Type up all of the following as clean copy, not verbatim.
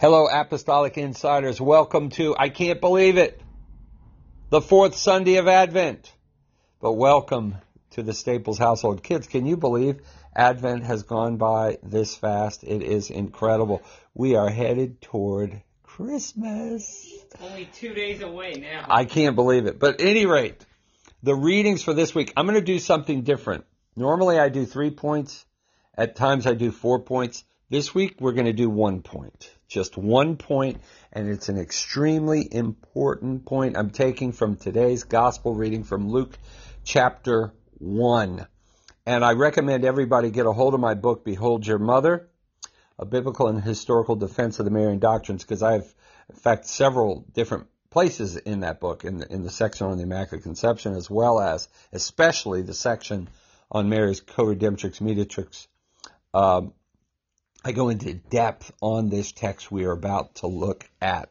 Hello, Apostolic Insiders. Welcome to, I can't believe it, the fourth Sunday of Advent. But welcome to the Staples household. Kids, can you believe Advent has gone by this fast? It is incredible. We are headed toward Christmas. Only 2 days away now. I can't believe it. But at any rate, the readings for this week, I'm going to do something different. Normally I do 3 points. At times I do 4 points. This week we're going to do 1 point. Just 1 point, and it's an extremely important point I'm taking from today's gospel reading from Luke chapter 1. And I recommend everybody get a hold of my book, Behold Your Mother, A Biblical and Historical Defense of the Marian Doctrines, because I have, in fact, several different places in that book, in the section on the Immaculate Conception, as well as, especially the section on Mary's co-redemptrix mediatrix. I go into depth on this text we are about to look at.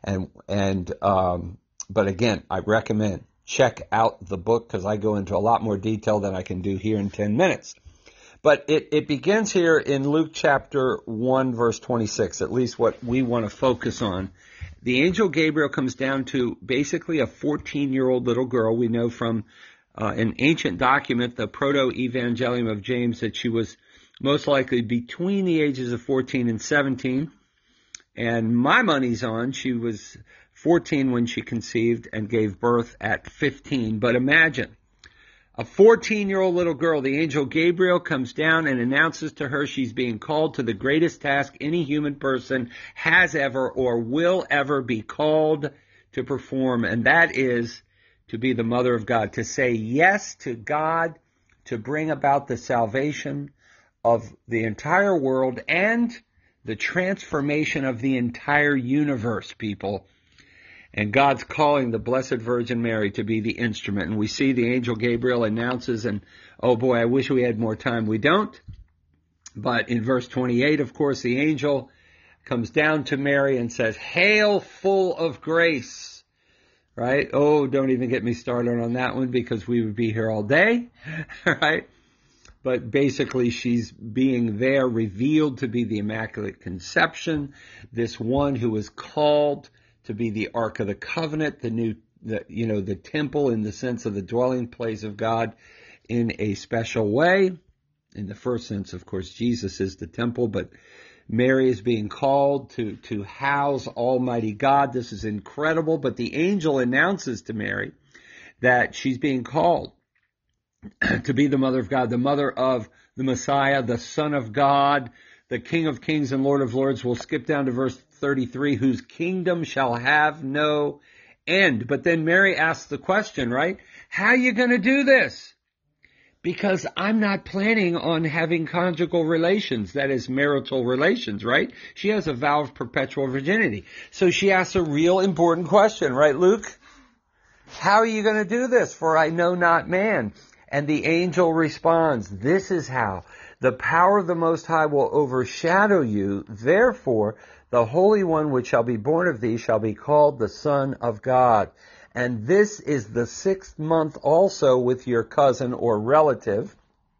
But again, I recommend check out the book because I go into a lot more detail than I can do here in 10 minutes. But it begins here in Luke chapter 1, verse 26, at least what we want to focus on. The angel Gabriel comes down to basically a 14-year-old little girl. We know from an ancient document, the Proto-Evangelium of James, that she was most likely between the ages of 14 and 17. And my money's on, she was 14 when she conceived and gave birth at 15. But imagine, a 14-year-old little girl, the angel Gabriel comes down and announces to her she's being called to the greatest task any human person has ever or will ever be called to perform. And that is to be the mother of God, to say yes to God, to bring about the salvation of the entire world and the transformation of the entire universe, people. And God's calling the Blessed Virgin Mary to be the instrument. And we see the angel Gabriel announces, and oh boy, I wish we had more time. We don't. But in verse 28, of course, the angel comes down to Mary and says, "Hail, full of grace." Right? Oh, don't even get me started on that one because we would be here all day. Right? But basically, she's being there revealed to be the Immaculate Conception, this one who is called to be the Ark of the Covenant, the temple in the sense of the dwelling place of God in a special way. In the first sense, of course, Jesus is the temple, but Mary is being called to house Almighty God. This is incredible, but the angel announces to Mary that she's being called to be the mother of God, the mother of the Messiah, the Son of God, the King of Kings and Lord of Lords. We'll skip down to verse 33, whose kingdom shall have no end. But then Mary asks the question, right? How are you going to do this? Because I'm not planning on having conjugal relations, that is marital relations, right? She has a vow of perpetual virginity. So she asks a real important question, right, Luke? How are you going to do this? For I know not man. And the angel responds, "This is how. The power of the Most High will overshadow you. Therefore, the Holy One which shall be born of thee shall be called the Son of God. And this is the 6th month also with your cousin or relative,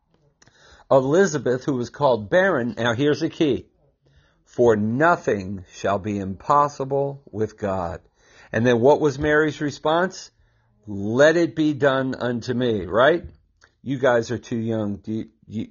Elizabeth, who was called barren." Now here's the key. "For nothing shall be impossible with God." And then what was Mary's response? "Let it be done unto me," right? You guys are too young. Have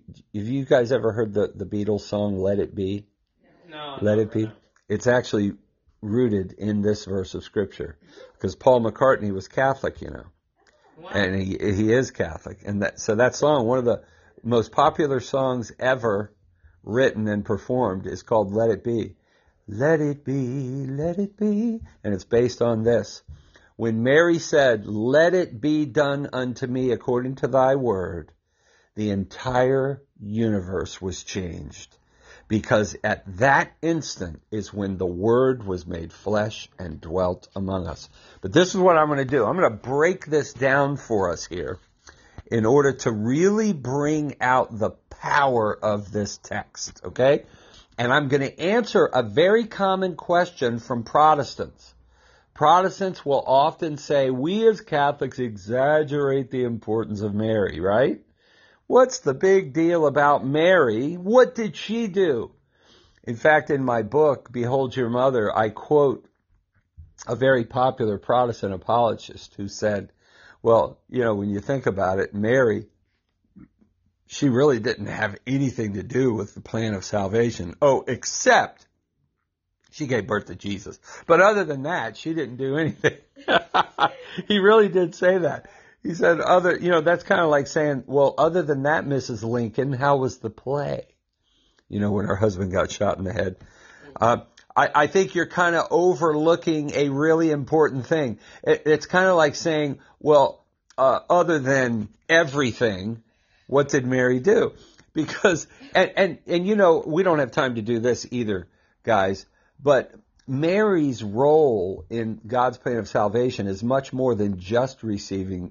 you guys ever heard the Beatles song, Let It Be? No. Let It Be? It's actually rooted in this verse of Scripture. Because Paul McCartney was Catholic, you know. Wow. And he is Catholic. And so that song, one of the most popular songs ever written and performed, is called Let It Be. Let it be, let it be. And it's based on this. When Mary said, "Let it be done unto me according to thy word," the entire universe was changed. Because at that instant is when the Word was made flesh and dwelt among us. But this is what I'm going to do. I'm going to break this down for us here in order to really bring out the power of this text, okay? And I'm going to answer a very common question from Protestants. Protestants will often say, we as Catholics exaggerate the importance of Mary, right? What's the big deal about Mary? What did she do? In fact, in my book, Behold Your Mother, I quote a very popular Protestant apologist who said, well, when you think about it, Mary, she really didn't have anything to do with the plan of salvation. Oh, except she gave birth to Jesus. But other than that, she didn't do anything. He really did say that. He said, that's kind of like saying, well, other than that, Mrs. Lincoln, how was the play? When her husband got shot in the head. I think you're kind of overlooking a really important thing. It's kind of like saying, well, other than everything, what did Mary do? Because, and we don't have time to do this either, guys, but Mary's role in God's plan of salvation is much more than just receiving,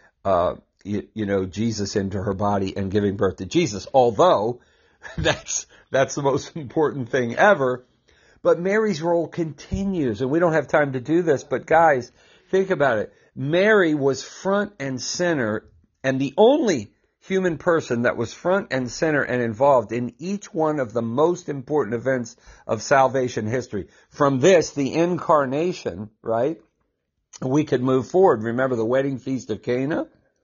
Jesus into her body and giving birth to Jesus, although that's the most important thing ever. But Mary's role continues, and we don't have time to do this, but guys, think about it. Mary was front and center, and the only human person that was front and center and involved in each one of the most important events of salvation history. From this, the incarnation, right? We could move forward. Remember the wedding feast of Cana?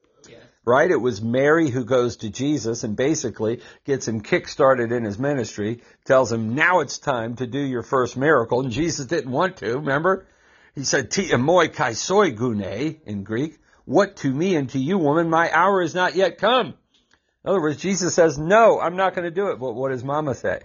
Right? It was Mary who goes to Jesus and basically gets him kick-started in his ministry, tells him, now it's time to do your first miracle. And Jesus didn't want to, remember? He said, Ti moi kai soi gune, in Greek. What to me and to you, woman? My hour is not yet come. In other words, Jesus says, no, I'm not going to do it. But what does Mama say?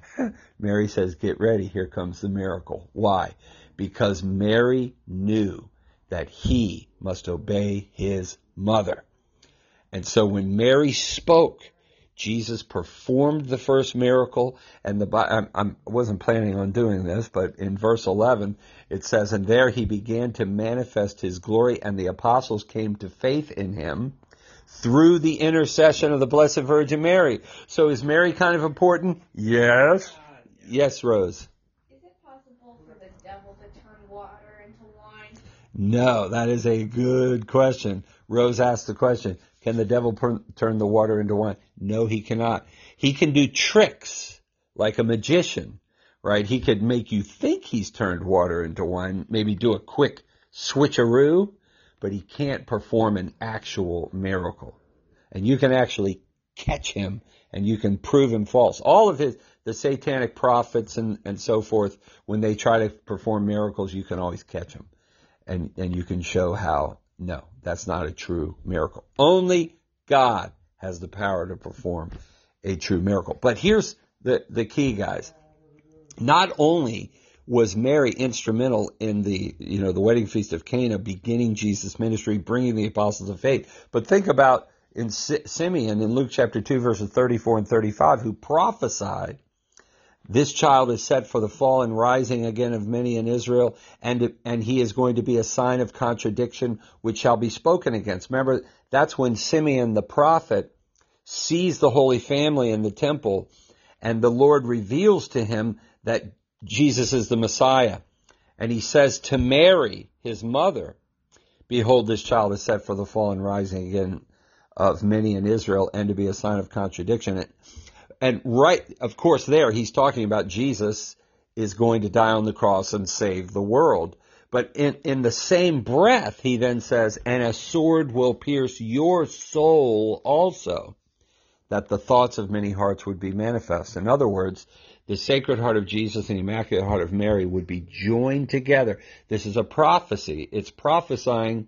Mary says, get ready. Here comes the miracle. Why? Because Mary knew that he must obey his mother. And so when Mary spoke, Jesus performed the first miracle. And I wasn't planning on doing this, but in verse 11, it says, and there he began to manifest his glory, and the apostles came to faith in him through the intercession of the Blessed Virgin Mary. So is Mary kind of important? Yes. Yes, Rose. Is it possible for the devil to turn water into wine? No, that is a good question. Rose asked the question, can the devil turn the water into wine? No, he cannot. He can do tricks like a magician, right? He could make you think he's turned water into wine, maybe do a quick switcheroo, but he can't perform an actual miracle. And you can actually catch him and you can prove him false. All of the satanic prophets and so forth, when they try to perform miracles, you can always catch them. And you can show how, no, that's not a true miracle. Only God has the power to perform a true miracle. But here's the key, guys. Not only was Mary instrumental in the wedding feast of Cana, beginning Jesus' ministry, bringing the apostles of faith, but think about in Simeon in Luke chapter 2, verses 34 and 35, who prophesied, this child is set for the fall and rising again of many in Israel, and he is going to be a sign of contradiction which shall be spoken against. Remember, that's when Simeon the prophet sees the Holy Family in the temple, and the Lord reveals to him that Jesus is the Messiah. And he says to Mary, his mother, behold, this child is set for the fall and rising again of many in Israel, and to be a sign of contradiction. And right, of course, there he's talking about Jesus is going to die on the cross and save the world. But in the same breath, he then says, and a sword will pierce your soul also, that the thoughts of many hearts would be manifest. In other words, the Sacred Heart of Jesus and the Immaculate Heart of Mary would be joined together. This is a prophecy. It's prophesying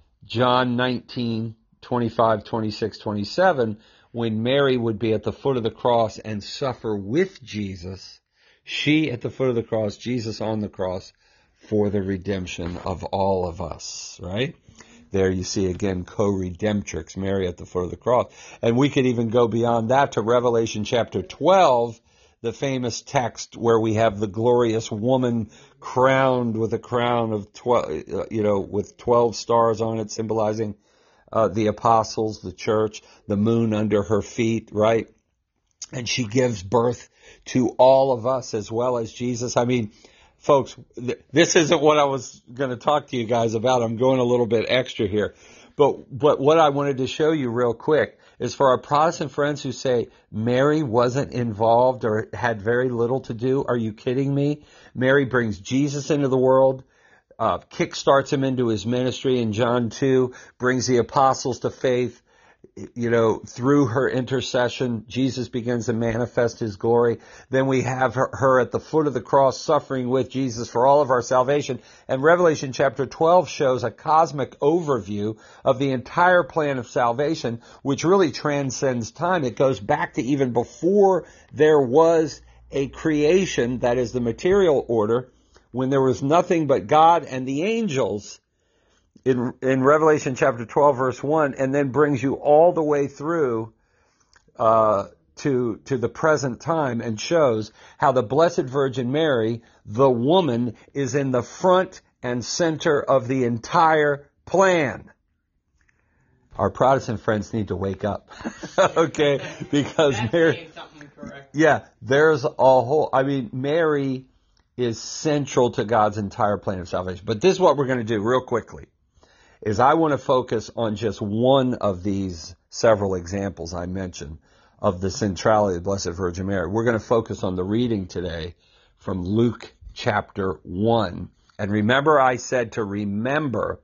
John 19, 25, 26, 27, when Mary would be at the foot of the cross and suffer with Jesus, she at the foot of the cross, Jesus on the cross, for the redemption of all of us, right? There you see again co-redemptrix, Mary at the foot of the cross. And we could even go beyond that to Revelation chapter 12, the famous text where we have the glorious woman crowned with a crown of 12, with 12 stars on it, symbolizing the apostles, the church, the moon under her feet, right? And she gives birth to all of us as well as Jesus. I mean, folks, this isn't what I was going to talk to you guys about. I'm going a little bit extra here. But what I wanted to show you real quick, is for our Protestant friends who say Mary wasn't involved or had very little to do. Are you kidding me? Mary brings Jesus into the world, kickstarts him into his ministry in John 2, brings the apostles to faith. Through her intercession, Jesus begins to manifest his glory. Then we have her at the foot of the cross suffering with Jesus for all of our salvation. And Revelation chapter 12 shows a cosmic overview of the entire plan of salvation, which really transcends time. It goes back to even before there was a creation, that is the material order, when there was nothing but God and the angels. In Revelation chapter 12, verse 1, and then brings you all the way through to the present time and shows how the Blessed Virgin Mary, the woman, is in the front and center of the entire plan. Our Protestant friends need to wake up, okay? Because That's Mary, saying something correct. yeah, there's a whole, Mary is central to God's entire plan of salvation. But this is what we're going to do real quickly. Is I want to focus on just one of these several examples I mentioned of the centrality of the Blessed Virgin Mary. We're going to focus on the reading today from Luke chapter 1. And remember, I said to remember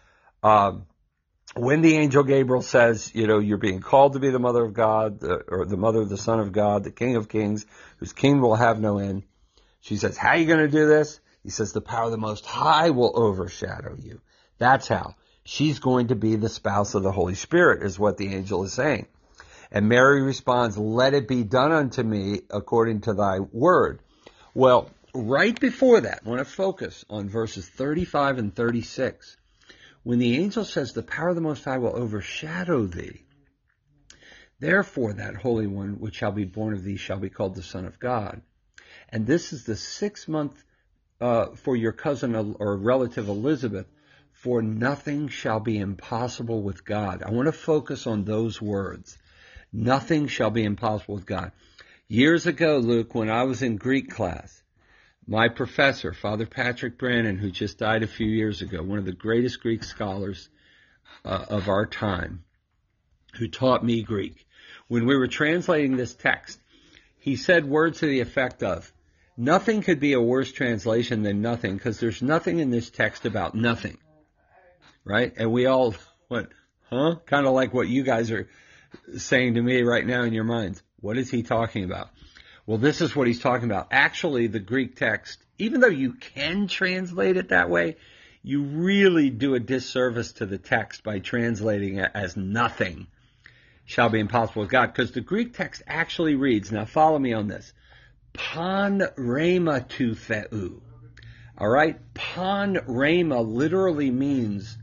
when the angel Gabriel says, you're being called to be the mother of God, or the mother of the Son of God, the King of Kings, whose kingdom will have no end. She says, how are you going to do this? He says, the power of the Most High will overshadow you. That's how. She's going to be the spouse of the Holy Spirit, is what the angel is saying. And Mary responds, let it be done unto me according to thy word. Well, right before that, I want to focus on verses 35 and 36. When the angel says, the power of the Most High will overshadow thee, therefore that Holy One which shall be born of thee shall be called the Son of God. And this is the 6th month for your cousin or relative Elizabeth, for nothing shall be impossible with God. I want to focus on those words. Nothing shall be impossible with God. Years ago, Luke, when I was in Greek class, my professor, Father Patrick Brannon, who just died a few years ago, one of the greatest Greek scholars of our time, who taught me Greek, when we were translating this text, he said words to the effect of, nothing could be a worse translation than nothing, because there's nothing in this text about nothing. Right? And we all went, huh? Kind of like what you guys are saying to me right now in your minds. What is he talking about? Well, this is what he's talking about. Actually, the Greek text, even though you can translate it that way, you really do a disservice to the text by translating it as nothing shall be impossible with God. Because the Greek text actually reads, now follow me on this, pan rhema tu theou. All right? Pan rhema literally means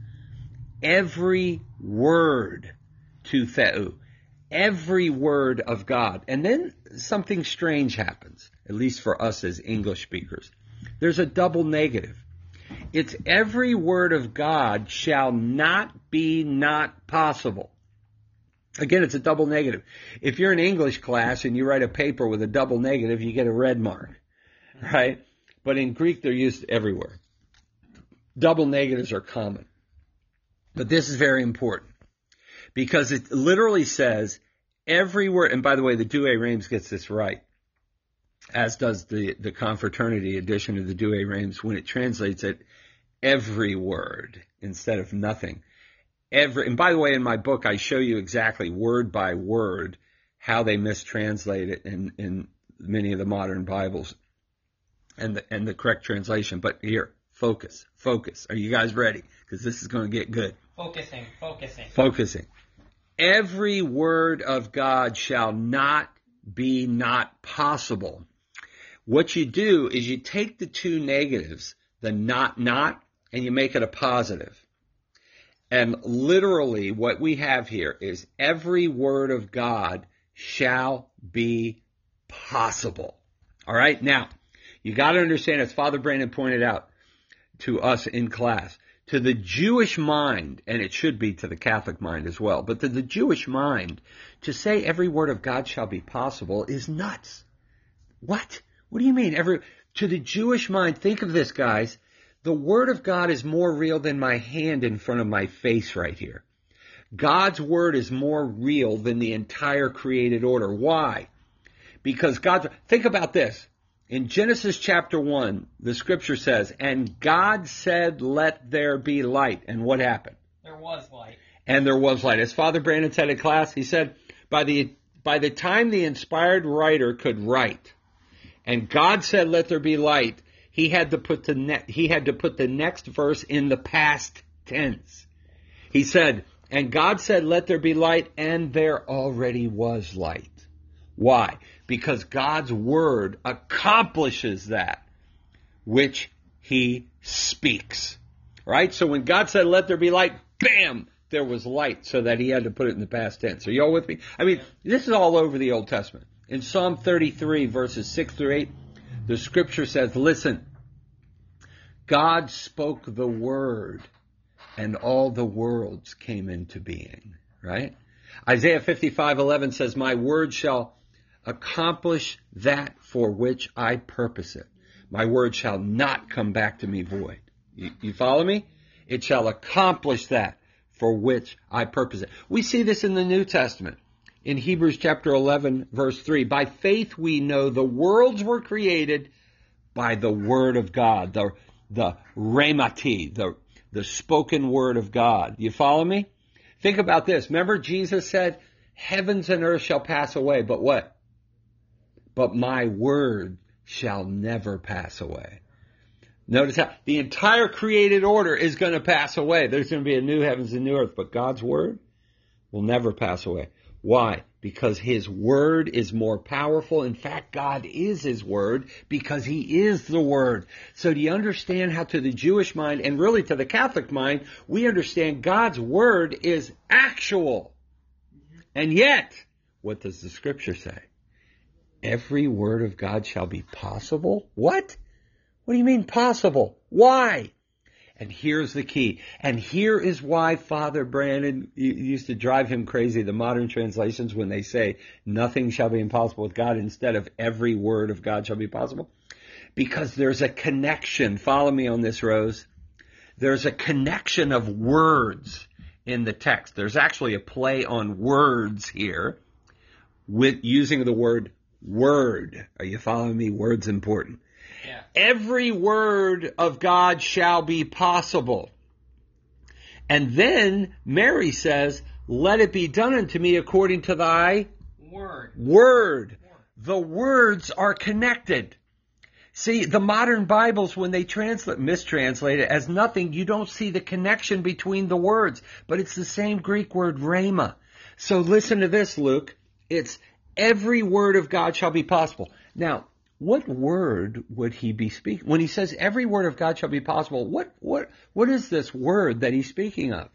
every word to theou, every word of God. And then something strange happens, at least for us as English speakers. There's a double negative. It's every word of God shall not be not possible. Again, it's a double negative. If you're in English class and you write a paper with a double negative, you get a red mark, right? But in Greek, they're used everywhere. Double negatives are common. But this is very important because it literally says every word, and by the way, the Douay-Rheims gets this right, as does the Confraternity edition of the Douay-Rheims when it translates it every word instead of nothing. And by the way, in my book, I show you exactly word by word how they mistranslate it in many of the modern Bibles and the correct translation. But here, focus. Are you guys ready? Because this is going to get good. Focusing. Every word of God shall not be not possible. What you do is you take the two negatives, the not, and you make it a positive. And literally what we have here is every word of God shall be possible. All right? Now, you got to understand, as Father Brandon pointed out to us in class, to the Jewish mind, and it should be to the Catholic mind as well, but to the Jewish mind, to say every word of God shall be possible is nuts. What? What do you mean? To the Jewish mind, think of this, guys. The Word of God is more real than my hand in front of my face right here. God's word is more real than the entire created order. Why? Because think about this. In Genesis chapter 1, the scripture says, and God said, let there be light. And what happened? There was light. And there was light. As Father Brandon said in class, he said, by the time the inspired writer could write, and God said, let there be light, he had to put the next verse in the past tense. He said, and God said, let there be light, and there already was light. Why? Because God's word accomplishes that which he speaks. Right? So when God said, let there be light, bam, there was light, so that he had to put it in the past tense. Are you all with me? I mean, this is all over the Old Testament. In Psalm 33, verses 6 through 8, the scripture says, listen, God spoke the word, and all the worlds came into being. Right? Isaiah 55:11 says, my word shall accomplish that for which I purpose it. My word shall not come back to me void. You follow me? It shall accomplish that for which I purpose it. We see this in the New Testament. In Hebrews chapter 11, verse 3, by faith we know the worlds were created by the word of God, the rhemati, the spoken word of God. You follow me? Think about this. Remember Jesus said, heavens and earth shall pass away, but what? But my word shall never pass away. Notice how the entire created order is going to pass away. There's going to be a new heavens and new earth, but God's word will never pass away. Why? Because his word is more powerful. In fact, God is his word because he is the word. So do you understand how to the Jewish mind and really to the Catholic mind, we understand God's word is actual. And yet, what does the scripture say? Every word of God shall be possible? What? What do you mean possible? Why? And here's the key. And here is why Father Brandon used to drive him crazy, the modern translations, when they say nothing shall be impossible with God instead of every word of God shall be possible. Because there's a connection. Follow me on this, Rose. There's a connection of words in the text. There's actually a play on words here with using the word word. Are you following me? Word's important. Yeah. Every word of God shall be possible. And then Mary says, let it be done unto me according to thy word. The words are connected. See, the modern Bibles, when they mistranslate it as nothing, you don't see the connection between the words. But it's the same Greek word, rhema. So listen to this, Luke. It's every word of God shall be possible. Now, what word would he be speaking? When he says every word of God shall be possible, what is this word that he's speaking of?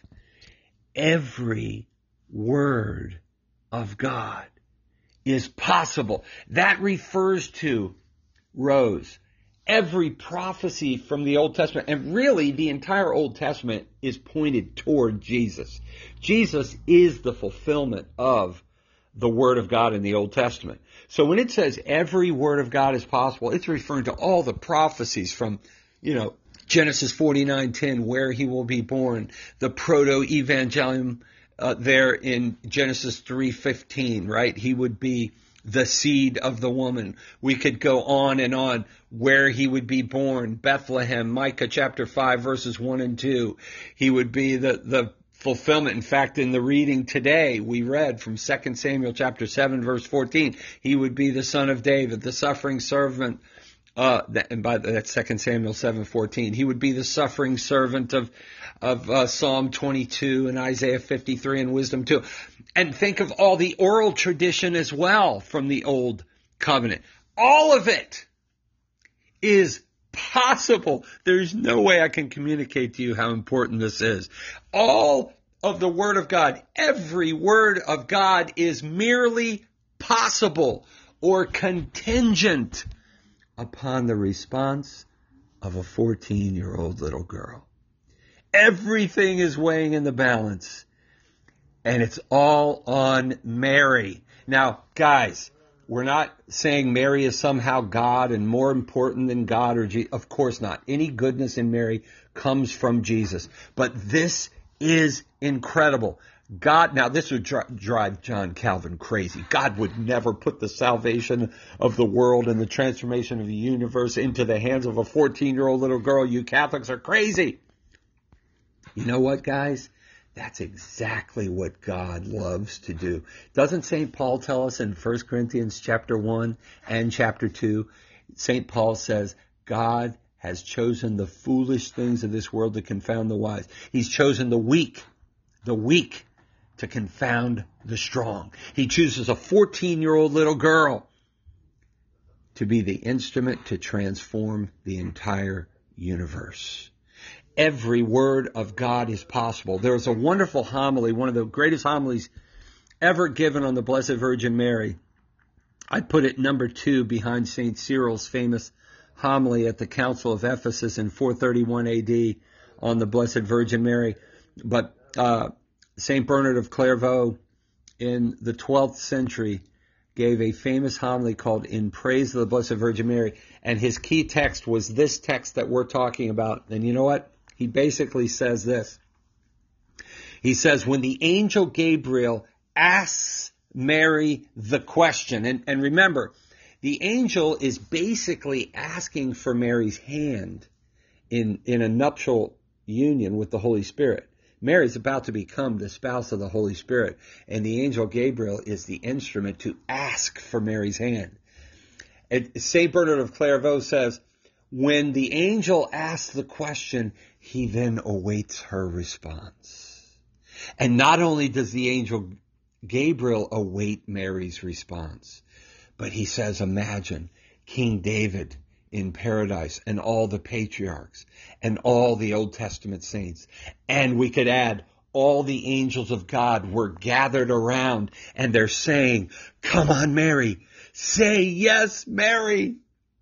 Every word of God is possible. That refers to, Rose, every prophecy from the Old Testament. And really, the entire Old Testament is pointed toward Jesus. Jesus is the fulfillment of the Word of God in the Old Testament. So when it says every Word of God is possible, it's referring to all the prophecies from, Genesis 49:10, where he will be born, the proto-evangelium there in Genesis 3:15, right? He would be the seed of the woman. We could go on and on where he would be born. Bethlehem, Micah chapter 5, verses 1 and 2. He would be the fulfillment. In fact, in the reading today, we read from 2 Samuel chapter 7, verse 14, he would be the son of David, the suffering servant, that's 2 Samuel 7:14. He would be the suffering servant of Psalm 22 and Isaiah 53 and Wisdom 2. And think of all the oral tradition as well from the Old Covenant. All of it is possible. There's no way I can communicate to you how important this is. All of the Word of God, every Word of God is merely possible or contingent upon the response of a 14-year-old little girl. Everything is weighing in the balance, and it's all on Mary. Now, guys, we're not saying Mary is somehow God and more important than God or Jesus. Of course not. Any goodness in Mary comes from Jesus. But this is incredible. God, now this would drive John Calvin crazy. God would never put the salvation of the world and the transformation of the universe into the hands of a 14-year-old little girl. You Catholics are crazy. You know what, guys? That's exactly what God loves to do. Doesn't St. Paul tell us in 1 Corinthians chapter 1 and chapter 2, St. Paul says, God has chosen the foolish things of this world to confound the wise. He's chosen the weak to confound the strong. He chooses a 14-year-old little girl to be the instrument to transform the entire universe. Every word of God is possible. There was a wonderful homily, one of the greatest homilies ever given on the Blessed Virgin Mary. I put it number 2 behind St. Cyril's famous homily at the Council of Ephesus in 431 AD on the Blessed Virgin Mary. But St. Bernard of Clairvaux in the 12th century gave a famous homily called In Praise of the Blessed Virgin Mary. And his key text was this text that we're talking about. And you know what? He basically says this. He says, when the angel Gabriel asks Mary the question, and remember, the angel is basically asking for Mary's hand in a nuptial union with the Holy Spirit. Mary's about to become the spouse of the Holy Spirit, and the angel Gabriel is the instrument to ask for Mary's hand. St. Bernard of Clairvaux says, when the angel asks the question, he then awaits her response. And not only does the angel Gabriel await Mary's response, but he says, imagine King David in paradise and all the patriarchs and all the Old Testament saints. And we could add all the angels of God were gathered around and they're saying, come on, Mary, say yes, Mary.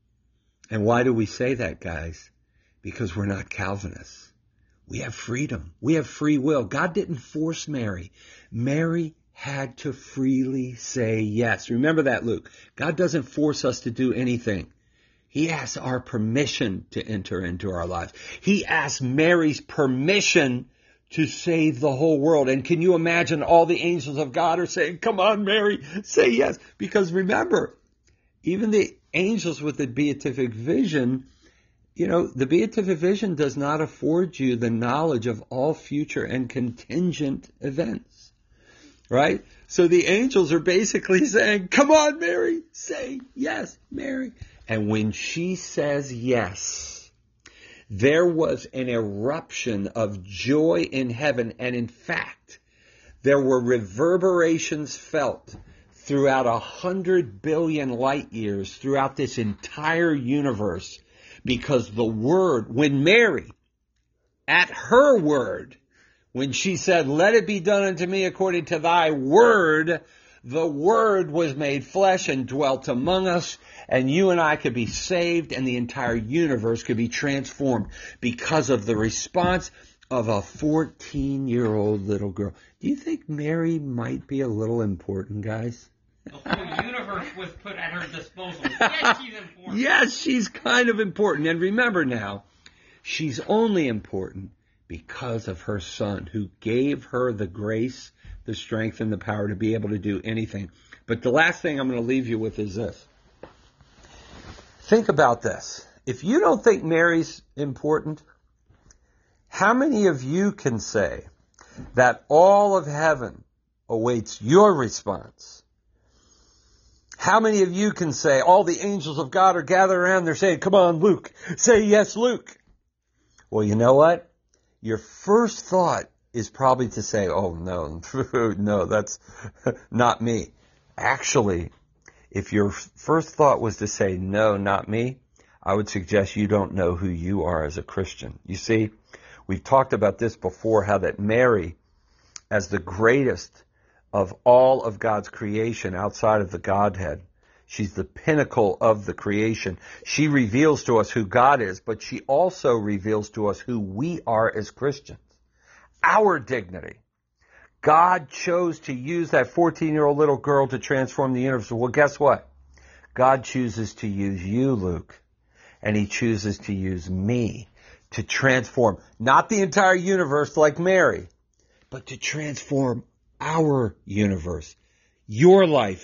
And why do we say that, guys? Because we're not Calvinists. We have freedom. We have free will. God didn't force Mary. Mary had to freely say yes. Remember that, Luke. God doesn't force us to do anything. He asks our permission to enter into our lives. He asked Mary's permission to save the whole world. And can you imagine all the angels of God are saying, come on, Mary, say yes. Because remember, even the angels with the beatific vision, the beatific vision does not afford you the knowledge of all future and contingent events, right? So the angels are basically saying, come on, Mary, say yes, Mary. And when she says yes, there was an eruption of joy in heaven. And in fact, there were reverberations felt throughout 100 billion light years throughout this entire universe, because the word, when Mary, at her word, when she said, let it be done unto me according to thy word, the word was made flesh and dwelt among us, and you and I could be saved, and the entire universe could be transformed because of the response of a 14-year-old little girl. Do you think Mary might be a little important, guys? The whole universe was put at her disposal. Yes, she's important. Yes, she's kind of important. And remember now, she's only important because of her Son, who gave her the grace, the strength, and the power to be able to do anything. But the last thing I'm going to leave you with is this. Think about this. If you don't think Mary's important, how many of you can say that all of heaven awaits your response? How many of you can say all the angels of God are gathered around, they're saying, come on, Luke, say yes, Luke. Well, you know what? Your first thought is probably to say, oh, no, no, that's not me. Actually, if your first thought was to say, no, not me, I would suggest you don't know who you are as a Christian. You see, we've talked about this before, how that Mary, as the greatest of all of God's creation outside of the Godhead, she's the pinnacle of the creation. She reveals to us who God is, but she also reveals to us who we are as Christians. Our dignity. God chose to use that 14-year-old little girl to transform the universe. Well, guess what? God chooses to use you, Luke, and he chooses to use me to transform not the entire universe like Mary, but to transform our universe. Your life,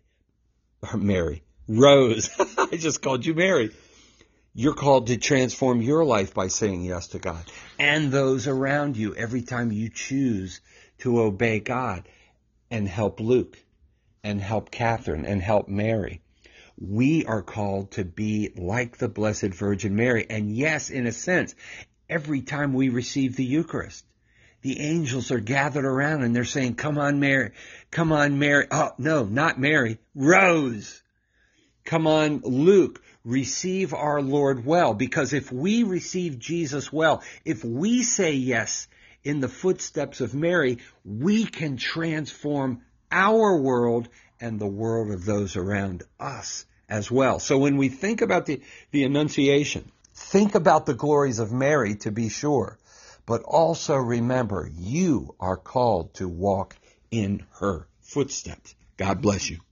Rose. I just called you Mary. You're called to transform your life by saying yes to God and those around you every time you choose to obey God and help Luke and help Catherine and help Mary. We are called to be like the Blessed Virgin Mary. And yes, in a sense, every time we receive the Eucharist, the angels are gathered around and they're saying, come on, Mary. Come on, Mary. Oh, no, not Mary. Rose. Come on, Luke. Receive our Lord well. Because if we receive Jesus well, if we say yes in the footsteps of Mary, we can transform our world and the world of those around us as well. So when we think about the Annunciation, think about the glories of Mary to be sure, but also remember you are called to walk in her footsteps. God bless you.